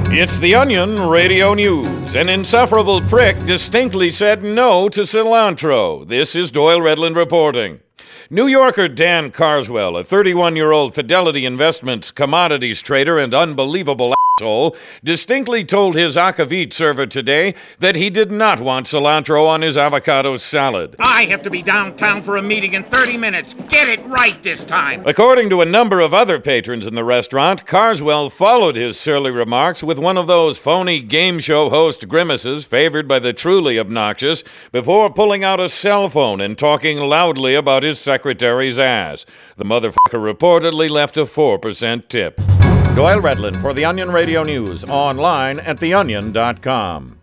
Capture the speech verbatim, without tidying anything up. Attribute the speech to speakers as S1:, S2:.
S1: It's the Onion Radio News. An insufferable prick distinctly said no to cilantro. This is Doyle Redland reporting. New Yorker Dan Carswell, a thirty-one-year-old Fidelity Investments commodities trader and unbelievable asshole, distinctly told his Akavit server today that he did not want cilantro on his avocado salad.
S2: I have to be downtown for a meeting in thirty minutes. Get it right this time.
S1: According to a number of other patrons in the restaurant, Carswell followed his surly remarks with one of those phony game show host grimaces favored by the truly obnoxious before pulling out a cell phone and talking loudly about his secretary's ass. The motherfucker reportedly left a four percent tip. Doyle Redland for the Onion Radio News, online at the onion dot com.